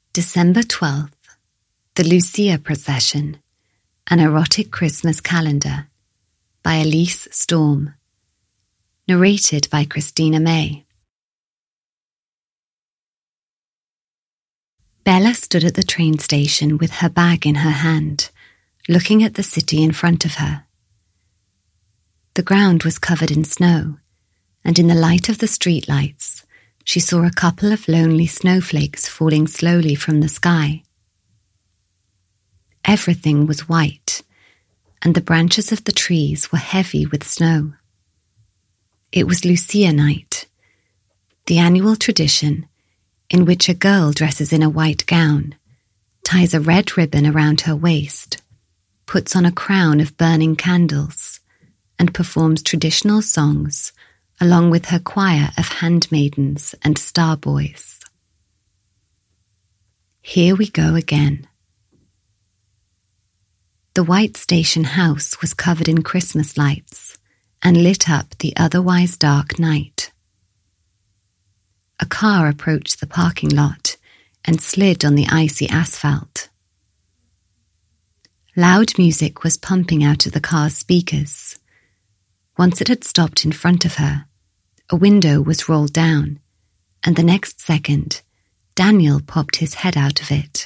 December 12th, The Lucia Procession, An Erotic Christmas Calendar by Elise Storm. Narrated by Christina May. Bella stood at the train station with her bag in her hand, looking at the city in front of her. The ground was covered in snow, and in the light of the streetlights, she saw a couple of lonely snowflakes falling slowly from the sky. Everything was white, and the branches of the trees were heavy with snow. It was Lucia night, the annual tradition in which a girl dresses in a white gown, ties a red ribbon around her waist, puts on a crown of burning candles, and performs traditional songs along with her choir of handmaidens and star boys. Here we go again. The white station house was covered in Christmas lights and lit up the otherwise dark night. A car approached the parking lot and slid on the icy asphalt. Loud music was pumping out of the car's speakers. Once it had stopped in front of her, a window was rolled down, and the next second, Daniel popped his head out of it.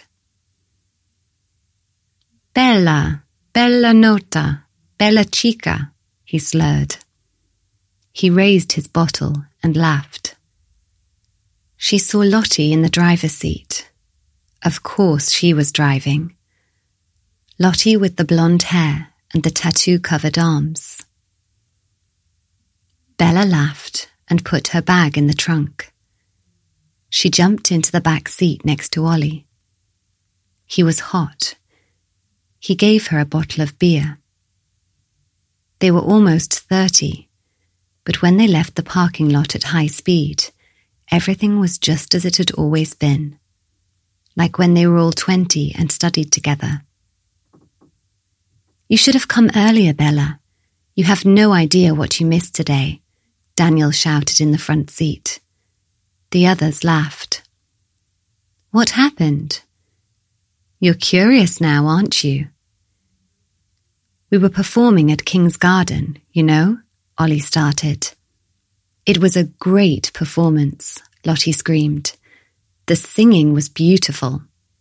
"Bella, bella nota, bella chica," he slurred. He raised his bottle and laughed. She saw Lottie in the driver's seat. Of course she was driving. Lottie with the blonde hair and the tattoo-covered arms. Bella laughed and put her bag in the trunk. She jumped into the back seat next to Ollie. He was hot. He gave her a bottle of beer. They were almost 30, but when they left the parking lot at high speed, everything was just as it had always been, like when they were all 20 and studied together. "You should have come earlier, Bella. You have no idea what you missed today," Daniel shouted in the front seat. The others laughed. "What happened? You're curious now, aren't you?" "We were performing at King's Garden, you know," Ollie started. "It was a great performance," Lottie screamed. "The singing was beautiful."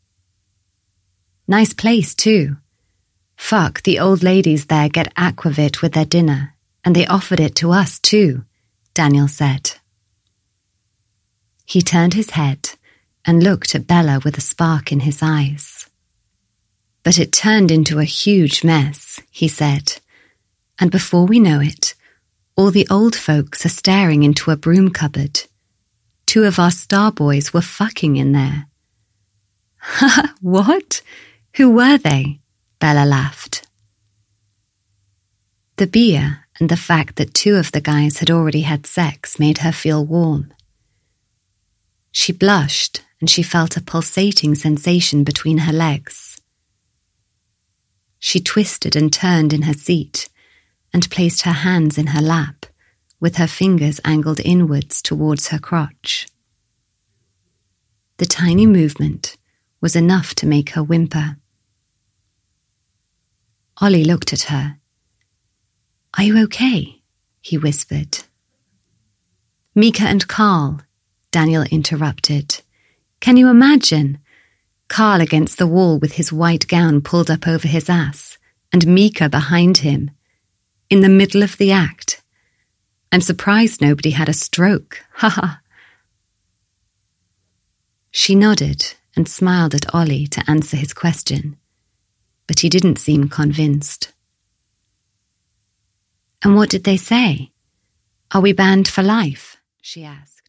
"Nice place, too. Fuck, the old ladies there get aquavit with their dinner, and they offered it to us, too," Daniel said. He turned his head and looked at Bella with a spark in his eyes. "But it turned into a huge mess," he said, "and before we know it, all the old folks are staring into a broom cupboard. 2 of our star boys were fucking in there." "Ha, what? Who were they?" Bella laughed. The beer and the fact that 2 of the guys had already had sex made her feel warm. She blushed and she felt a pulsating sensation between her legs. She twisted and turned in her seat and placed her hands in her lap, with her fingers angled inwards towards her crotch. The tiny movement was enough to make her whimper. Ollie looked at her. "Are you okay?" he whispered. "Mika and Carl," Daniel interrupted. "Can you imagine? Carl against the wall with his white gown pulled up over his ass, and Mika behind him, in the middle of the act. I'm surprised nobody had a stroke, haha." She nodded and smiled at Ollie to answer his question, but he didn't seem convinced. "And what did they say? Are we banned for life?" she asked.